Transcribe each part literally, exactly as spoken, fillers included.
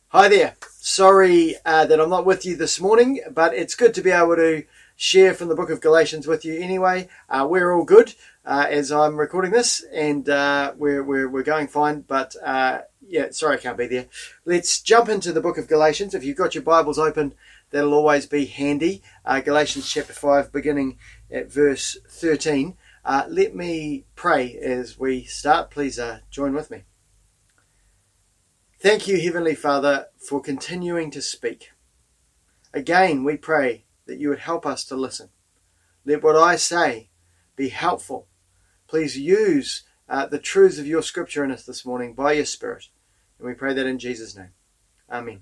Hi there. Sorry uh, that I'm not with you this morning, but it's good to be able to share from the book of Galatians with you anyway. Uh, we're all good uh, as I'm recording this, and uh, we're, we're we're going fine. But uh, yeah, sorry I can't be there. Let's jump into the book of Galatians. If you've got your Bibles open, that'll always be handy. Uh, Galatians chapter five, beginning at verse thirteen. Uh, let me pray as we start. Please uh, join with me. Thank you, Heavenly Father, for continuing to speak. Again, we pray that you would help us to listen. Let what I say be helpful. Please use uh, the truths of your scripture in us this morning by your Spirit. And we pray that in Jesus' name. Amen.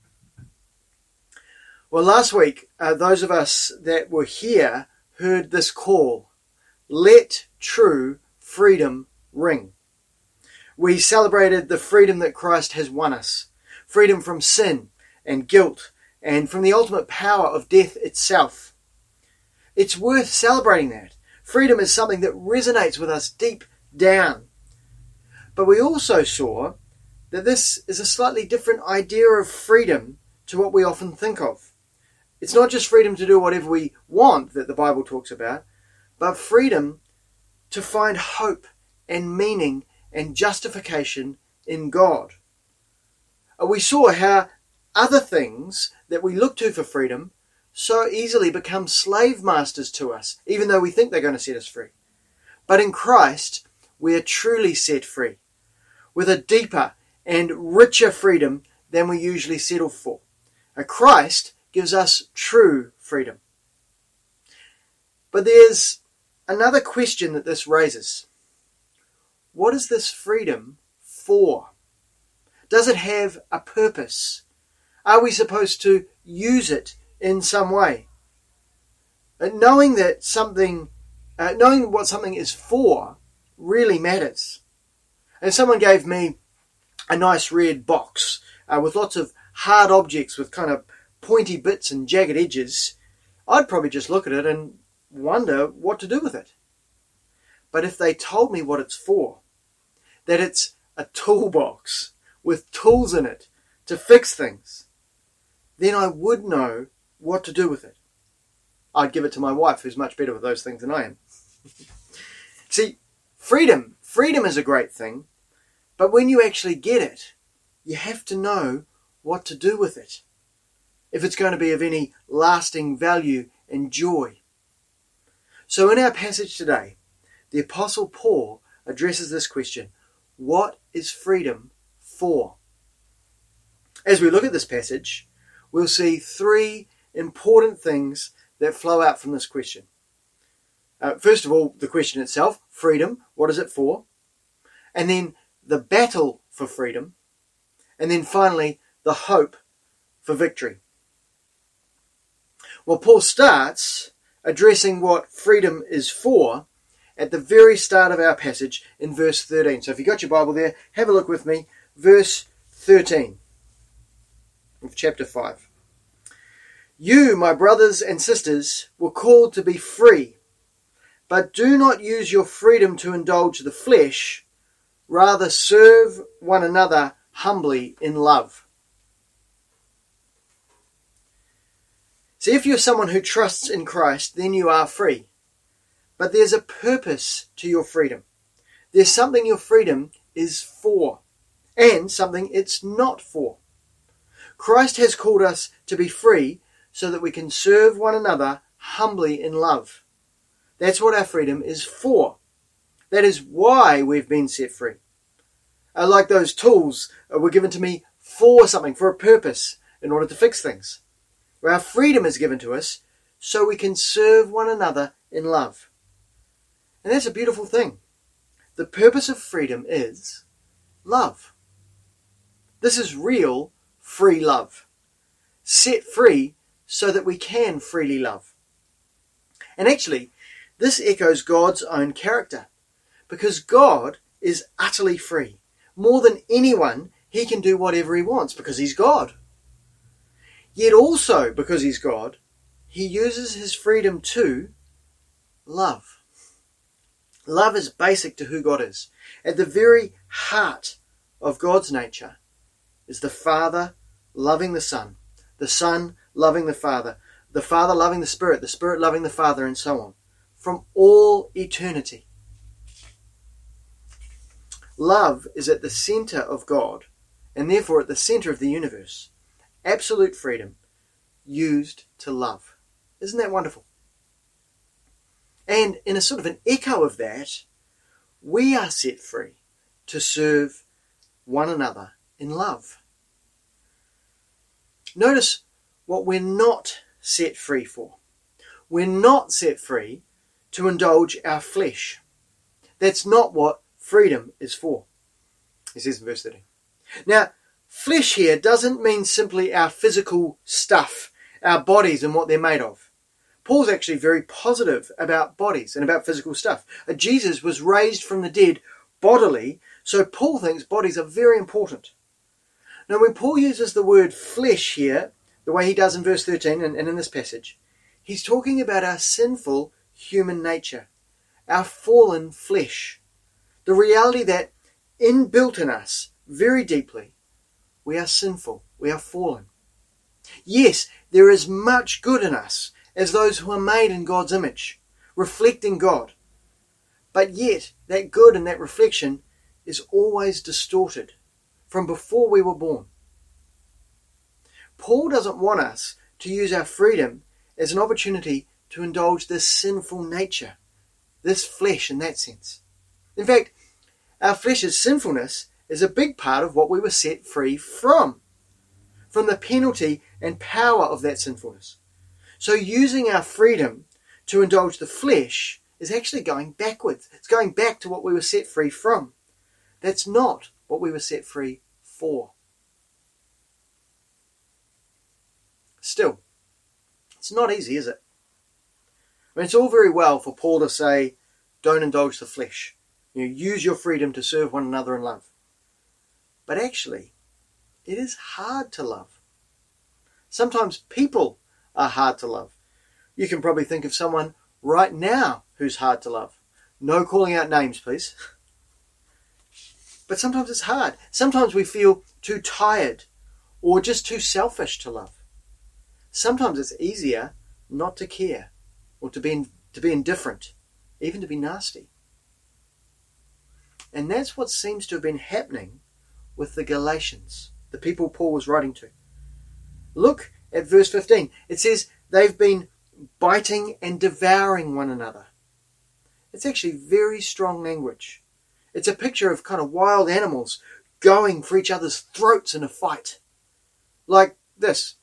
Well, last week, uh, those of us that were here heard this call. Let true freedom ring. We celebrated the freedom that Christ has won us. Freedom from sin and guilt and from the ultimate power of death itself. It's worth celebrating that. Freedom is something that resonates with us deep down. But we also saw that this is a slightly different idea of freedom to what we often think of. It's not just freedom to do whatever we want that the Bible talks about, but freedom to find hope and meaning and justification in God. We saw how other things that we look to for freedom so easily become slave masters to us, even though we think they're going to set us free. But in Christ, we are truly set free, with a deeper and richer freedom than we usually settle for. A Christ gives us true freedom. But there's another question that this raises. What is this freedom for? Does it have a purpose? Are we supposed to use it in some way? And knowing that something, uh, knowing what something is for really matters. And someone gave me a nice red box uh, with lots of hard objects with kind of pointy bits and jagged edges. I'd probably just look at it and wonder what to do with it. But if they told me what it's for, that it's a toolbox with tools in it to fix things, then I would know what to do with it. I'd give it to my wife, who's much better with those things than I am. See, freedom, freedom is a great thing, but when you actually get it, you have to know what to do with it, if it's going to be of any lasting value and joy. So in our passage today, the Apostle Paul addresses this question. What is freedom for? As we look at this passage, we'll see three important things that flow out from this question. Uh, first of all, the question itself, freedom, what is it for? And then the battle for freedom. And then finally, the hope for victory. Well, Paul starts addressing what freedom is for at the very start of our passage in verse thirteen. So if you've got your Bible there, have a look with me. Verse thirteen of chapter five. You, my brothers and sisters, were called to be free, but do not use your freedom to indulge the flesh. Rather serve one another humbly in love. See, if you're someone who trusts in Christ, then you are free. But there's a purpose to your freedom. There's something your freedom is for, and something it's not for. Christ has called us to be free so that we can serve one another humbly in love. That's what our freedom is for. That is why we've been set free. Uh, like those tools uh, were given to me for something, for a purpose, in order to fix things. Where our freedom is given to us so we can serve one another in love. And that's a beautiful thing. The purpose of freedom is love. This is real free love. Set free so that we can freely love. And actually, this echoes God's own character. Because God is utterly free. More than anyone, he can do whatever he wants because he's God. Yet also, because he's God, he uses his freedom to love. Love is basic to who God is. At the very heart of God's nature is the Father loving the Son, the Son loving the Father, the Father loving the Spirit, the Spirit loving the Father, and so on, from all eternity. Love is at the center of God, and therefore at the center of the universe. Absolute freedom used to love. Isn't that wonderful? And in a sort of an echo of that, we are set free to serve one another in love. Notice what we're not set free for. We're not set free to indulge our flesh. That's not what freedom is for. He says in verse thirteen. Now, flesh here doesn't mean simply our physical stuff, our bodies and what they're made of. Paul's actually very positive about bodies and about physical stuff. Jesus was raised from the dead bodily, so Paul thinks bodies are very important. Now, when Paul uses the word flesh here, the way he does in verse thirteen and, and in this passage, he's talking about our sinful human nature, our fallen flesh, the reality that inbuilt in us very deeply, we are sinful, we are fallen. Yes, there is much good in us as those who are made in God's image, reflecting God. But yet, that good and that reflection is always distorted from before we were born. Paul doesn't want us to use our freedom as an opportunity to indulge this sinful nature, this flesh in that sense. In fact, our flesh's sinfulness is a big part of what we were set free from, from the penalty and power of that sinfulness. So using our freedom to indulge the flesh is actually going backwards. It's going back to what we were set free from. That's not what we were set free for. Still, it's not easy, is it? I mean, it's all very well for Paul to say, don't indulge the flesh. You know, use your freedom to serve one another in love. But actually, it is hard to love. Sometimes people are hard to love. You can probably think of someone right now who's hard to love. No calling out names, please. But sometimes it's hard. Sometimes we feel too tired or just too selfish to love. Sometimes it's easier not to care or to be, to be indifferent, even to be nasty. And that's what seems to have been happening with the Galatians, the people Paul was writing to. Look at verse fifteen. It says they've been biting and devouring one another. It's actually very strong language. It's a picture of kind of wild animals going for each other's throats in a fight. Like this.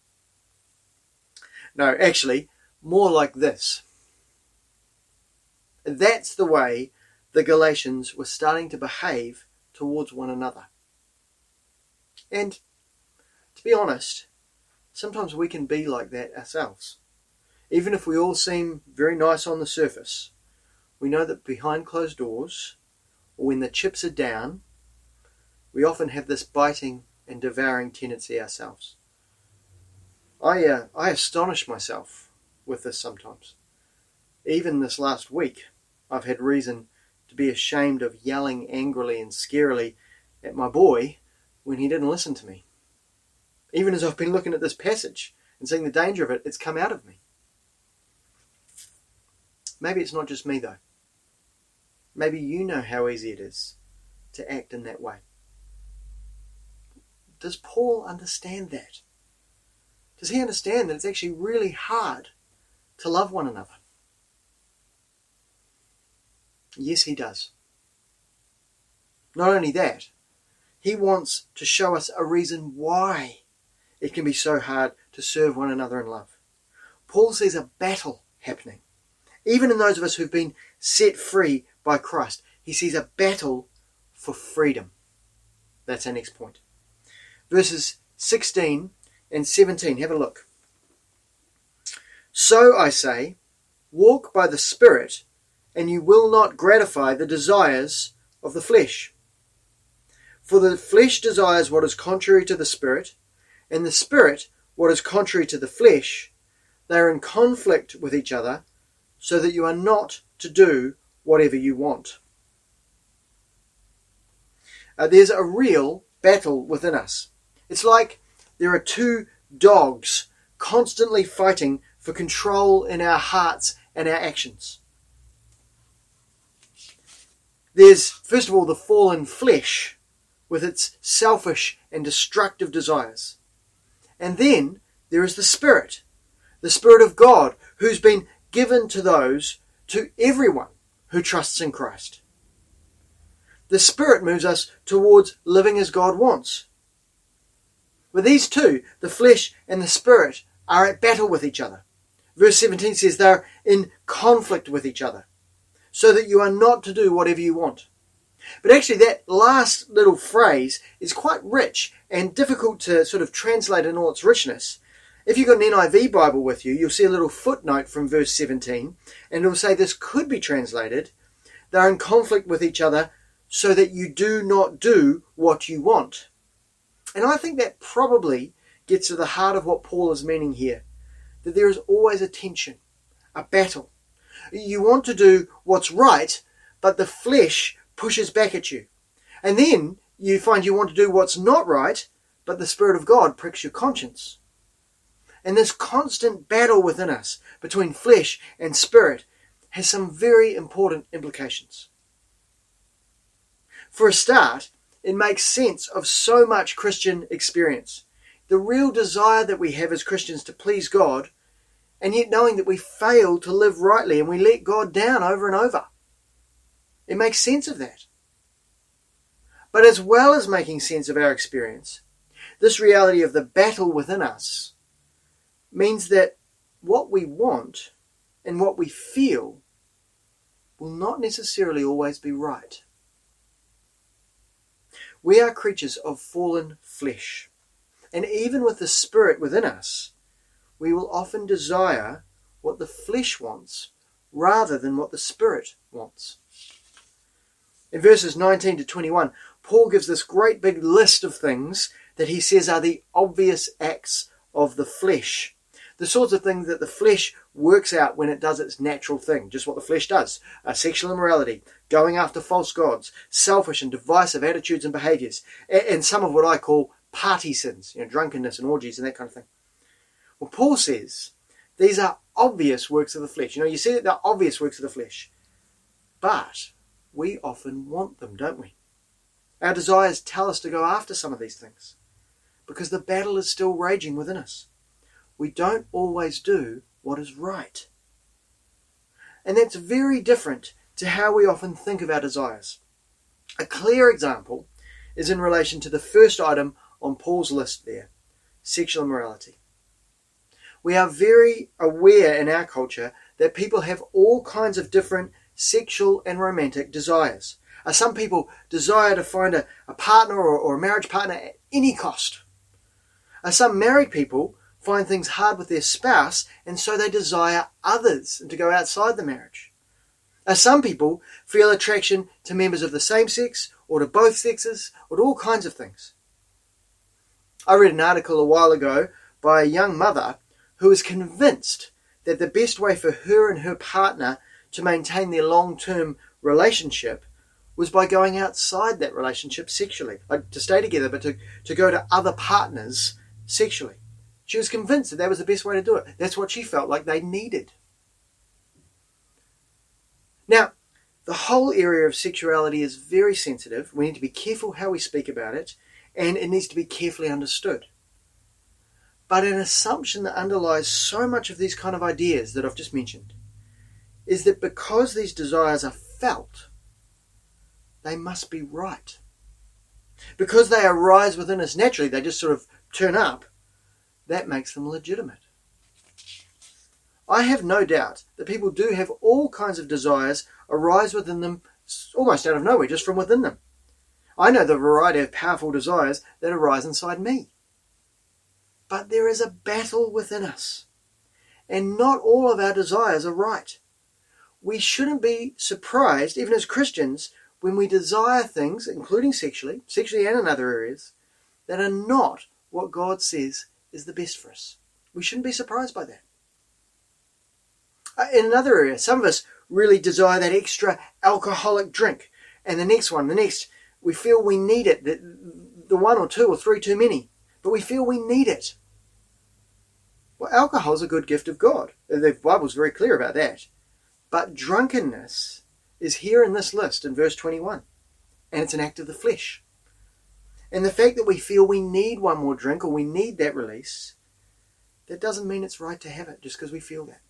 No, actually, more like this. That's the way the Galatians were starting to behave towards one another. And to be honest, sometimes we can be like that ourselves. Even if we all seem very nice on the surface, we know that behind closed doors, or when the chips are down, we often have this biting and devouring tendency ourselves. I, uh, I astonish myself with this sometimes. Even this last week, I've had reason to be ashamed of yelling angrily and scarily at my boy when he didn't listen to me. Even as I've been looking at this passage and seeing the danger of it, it's come out of me. Maybe it's not just me though. Maybe you know how easy it is to act in that way. Does Paul understand that? Does he understand that it's actually really hard to love one another? Yes, he does. Not only that, he wants to show us a reason why it can be so hard to serve one another in love. Paul sees a battle happening. Even in those of us who've been set free by Christ, he sees a battle for freedom. That's our next point. Verses sixteen and seventeen, have a look. So I say, walk by the Spirit, and you will not gratify the desires of the flesh. For the flesh desires what is contrary to the Spirit, and the Spirit what is contrary to the flesh. They are in conflict with each other, so that you are not to do whatever you want. Uh, there's a real battle within us. It's like there are two dogs constantly fighting for control in our hearts and our actions. There's, first of all, the fallen flesh with its selfish and destructive desires. And then there is the Spirit, the Spirit of God, who's been given to those, to everyone who trusts in Christ. The Spirit moves us towards living as God wants. But these two, the flesh and the Spirit, are at battle with each other. Verse seventeen says they're in conflict with each other, so that you are not to do whatever you want. But actually that last little phrase is quite rich and difficult to sort of translate in all its richness. If you've got an N I V Bible with you, you'll see a little footnote from verse seventeen, and it'll say this could be translated, they're in conflict with each other so that you do not do what you want. And I think that probably gets to the heart of what Paul is meaning here, that there is always a tension, a battle. You want to do what's right, but the flesh pushes back at you. And then you find you want to do what's not right, but the Spirit of God pricks your conscience. And this constant battle within us between flesh and spirit has some very important implications. For a start, it makes sense of so much Christian experience. The real desire that we have as Christians to please God, and yet knowing that we fail to live rightly and we let God down over and over. It makes sense of that. But as well as making sense of our experience, this reality of the battle within us means that what we want and what we feel will not necessarily always be right. We are creatures of fallen flesh, and even with the Spirit within us, we will often desire what the flesh wants rather than what the Spirit wants. In verses nineteen to twenty-one, Paul gives this great big list of things that he says are the obvious acts of the flesh. The sorts of things that the flesh works out when it does its natural thing, just what the flesh does. Uh, sexual immorality, going after false gods, selfish and divisive attitudes and behaviours, and, and some of what I call party sins, you know, drunkenness and orgies and that kind of thing. Well, Paul says these are obvious works of the flesh. You know, you see that they're obvious works of the flesh. But we often want them, don't we? Our desires tell us to go after some of these things because the battle is still raging within us. We don't always do what is right. And that's very different to how we often think of our desires. A clear example is in relation to the first item on Paul's list there, sexual immorality. We are very aware in our culture that people have all kinds of different sexual and romantic desires. Uh, some people desire to find a, a partner or, or a marriage partner at any cost. Uh, some married people find things hard with their spouse, and so they desire others and to go outside the marriage. Uh, some people feel attraction to members of the same sex or to both sexes or to all kinds of things. I read an article a while ago by a young mother who was convinced that the best way for her and her partner to maintain their long-term relationship was by going outside that relationship sexually. Like to stay together, but to, to go to other partners sexually. She was convinced that that was the best way to do it. That's what she felt like they needed. Now, the whole area of sexuality is very sensitive. We need to be careful how we speak about it, and it needs to be carefully understood. But an assumption that underlies so much of these kind of ideas that I've just mentioned is that because these desires are felt, they must be right. Because they arise within us naturally, they just sort of turn up, that makes them legitimate. I have no doubt that people do have all kinds of desires arise within them almost out of nowhere, just from within them. I know the variety of powerful desires that arise inside me. But there is a battle within us, and not all of our desires are right. We shouldn't be surprised, even as Christians, when we desire things, including sexually, sexually and in other areas, that are not what God says is the best for us. We shouldn't be surprised by that. In another area, some of us really desire that extra alcoholic drink, and the next one, the next, we feel we need it, the, the one or two or three too many. But but we feel we need it. Well, alcohol is a good gift of God. The Bible's very clear about that. But drunkenness is here in this list in verse twenty-one. And it's an act of the flesh. And the fact that we feel we need one more drink or we need that release, that doesn't mean it's right to have it just because we feel that.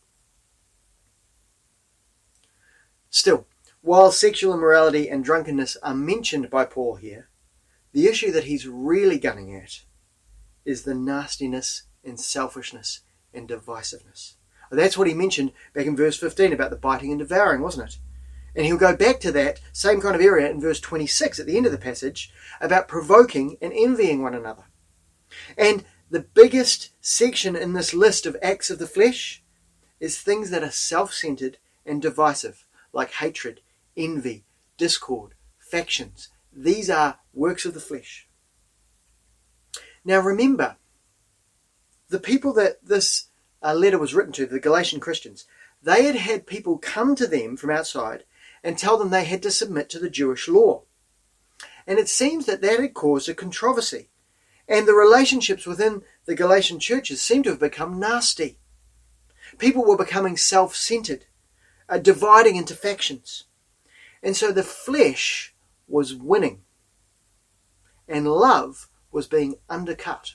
Still, while sexual immorality and drunkenness are mentioned by Paul here, the issue that he's really gunning at is the nastiness and selfishness and divisiveness. That's what he mentioned back in verse fifteen about the biting and devouring, wasn't it? And he'll go back to that same kind of area in verse twenty-six at the end of the passage about provoking and envying one another. And the biggest section in this list of acts of the flesh is things that are self-centered and divisive, like hatred, envy, discord, factions. These are works of the flesh. Now remember, the people that this uh, letter was written to, the Galatian Christians, they had had people come to them from outside and tell them they had to submit to the Jewish law. And it seems that that had caused a controversy. And the relationships within the Galatian churches seem to have become nasty. People were becoming self-centered, uh, dividing into factions. And so the flesh was winning. And love was being undercut.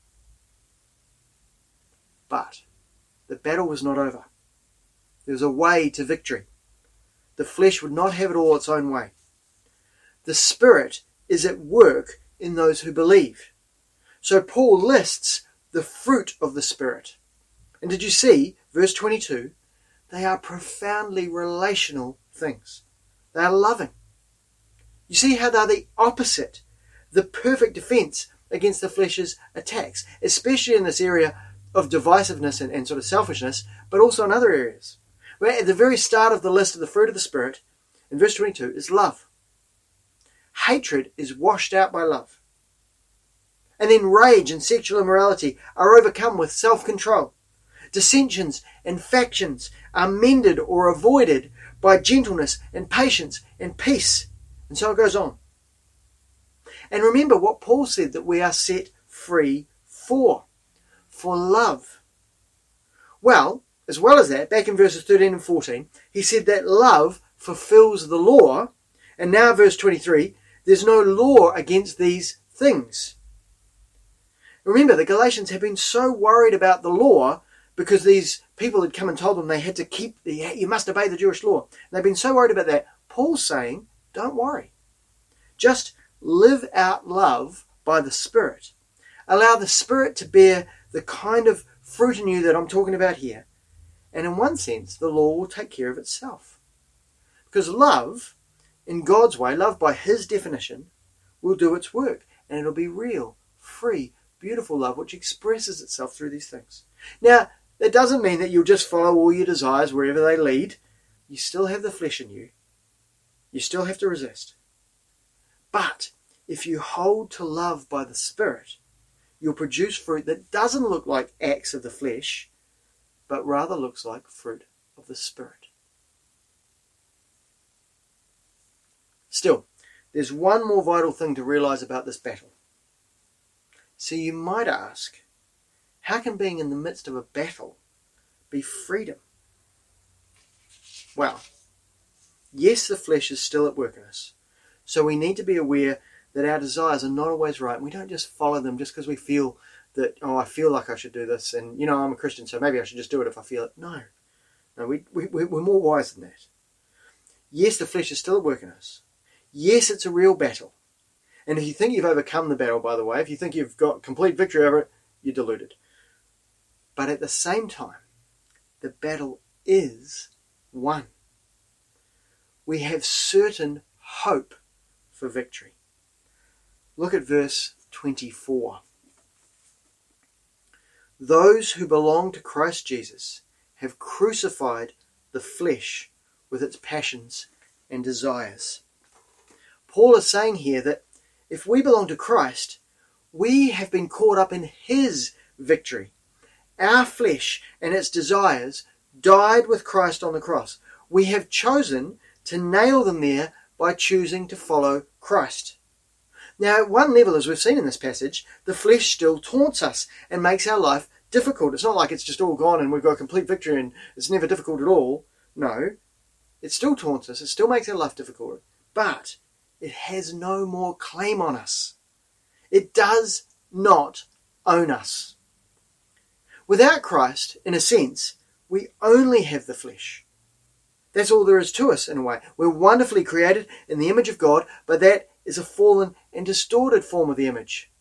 But the battle was not over. There was a way to victory. The flesh would not have it all its own way. The Spirit is at work in those who believe. So Paul lists the fruit of the Spirit. And did you see, verse twenty-two, they are profoundly relational things. They are loving. You see how they're the opposite, the perfect defense against the flesh's attacks, especially in this area of divisiveness and, and sort of selfishness, but also in other areas. Where at the very start of the list of the fruit of the Spirit, in verse twenty-two, is love. Hatred is washed out by love. And then rage and sexual immorality are overcome with self-control. Dissensions and factions are mended or avoided by gentleness and patience and peace. And so it goes on. And remember what Paul said that we are set free for. For love. Well, as well as that, back in verses thirteen and fourteen, he said that love fulfills the law. And now verse twenty-three, there's no law against these things. Remember, the Galatians have been so worried about the law because these people had come and told them they had to keep, the, you must obey the Jewish law. And they've been so worried about that. Paul's saying, don't worry. Just live out love by the Spirit. Allow the Spirit to bear the kind of fruit in you that I'm talking about here. And in one sense, the law will take care of itself. Because love, in God's way, love by His definition, will do its work. And it'll be real, free, beautiful love which expresses itself through these things. Now, that doesn't mean that you'll just follow all your desires wherever they lead. You still have the flesh in you. You still have to resist. But if you hold to love by the Spirit, you'll produce fruit that doesn't look like acts of the flesh, but rather looks like fruit of the Spirit. Still, there's one more vital thing to realize about this battle. So you might ask, how can being in the midst of a battle be freedom? Well, yes, the flesh is still at work in us. So we need to be aware that our desires are not always right. We don't just follow them just because we feel that, oh, I feel like I should do this. And, you know, I'm a Christian, so maybe I should just do it if I feel it. No. No, we, we, we're more wise than that. Yes, the flesh is still at work in us. Yes, it's a real battle. And if you think you've overcome the battle, by the way, if you think you've got complete victory over it, you're deluded. But at the same time, the battle is won. We have certain hope for victory. Look at verse twenty-four. Those who belong to Christ Jesus have crucified the flesh with its passions and desires. Paul is saying here that if we belong to Christ, we have been caught up in His victory. Our flesh and its desires died with Christ on the cross. We have chosen to nail them there by choosing to follow Christ. Now, at one level, as we've seen in this passage, the flesh still taunts us and makes our life difficult. It's not like it's just all gone and we've got complete victory and it's never difficult at all. No, it still taunts us. It still makes our life difficult. But it has no more claim on us. It does not own us. Without Christ, in a sense, we only have the flesh. That's all there is to us in a way. We're wonderfully created in the image of God, but that is a fallen and distorted form of the image.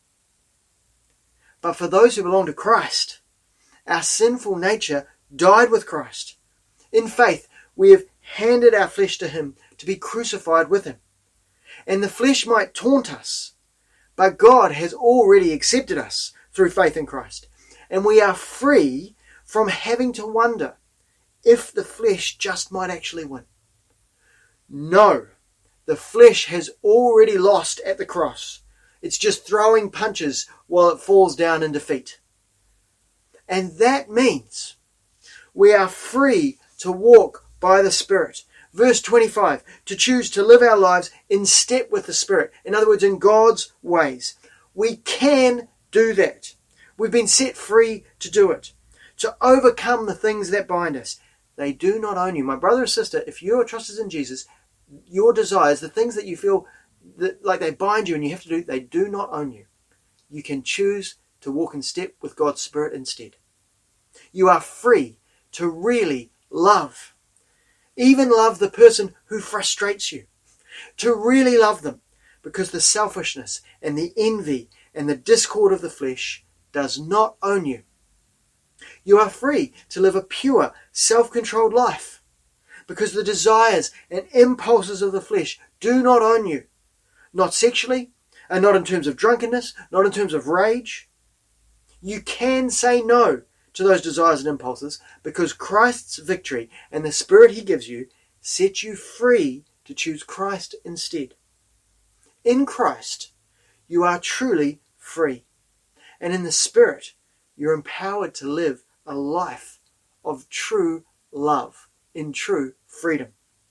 But for those who belong to Christ, our sinful nature died with Christ. In faith, we have handed our flesh to Him to be crucified with Him. And the flesh might taunt us, but God has already accepted us through faith in Christ. And we are free from having to wonder if the flesh just might actually win. No, the flesh has already lost at the cross. It's just throwing punches while it falls down in defeat. And that means we are free to walk by the Spirit. Verse twenty-five, to choose to live our lives in step with the Spirit. In other words, in God's ways. We can do that. We've been set free to do it. To overcome the things that bind us. They do not own you. My brother or sister, if you are trusted in Jesus, your desires, the things that you feel that, like they bind you and you have to do, they do not own you. You can choose to walk in step with God's Spirit instead. You are free to really love. Even love the person who frustrates you. To really love them. Because the selfishness and the envy and the discord of the flesh does not own you. You are free to live a pure, self-controlled life. Because the desires and impulses of the flesh do not own you. Not sexually, and not in terms of drunkenness, not in terms of rage. You can say no to those desires and impulses because Christ's victory and the Spirit He gives you set you free to choose Christ instead. In Christ, you are truly free. And in the Spirit, you're empowered to live a life of true love, in true freedom.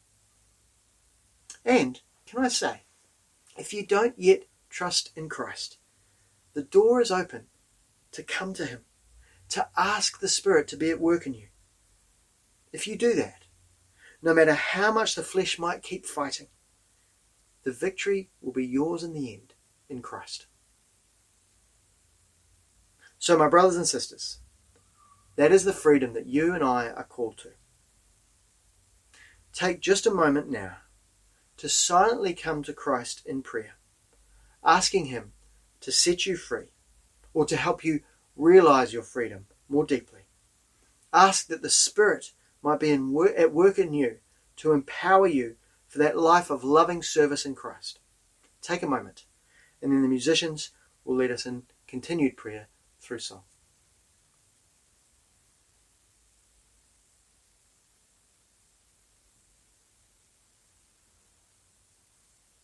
And, can I say, if you don't yet trust in Christ, the door is open to come to Him, to ask the Spirit to be at work in you. If you do that, no matter how much the flesh might keep fighting, the victory will be yours in the end in Christ. So, my brothers and sisters, that is the freedom that you and I are called to. Take just a moment now to silently come to Christ in prayer, asking Him to set you free or to help you realize your freedom more deeply. Ask that the Spirit might be in wor- at work in you to empower you for that life of loving service in Christ. Take a moment, and then the musicians will lead us in continued prayer through song.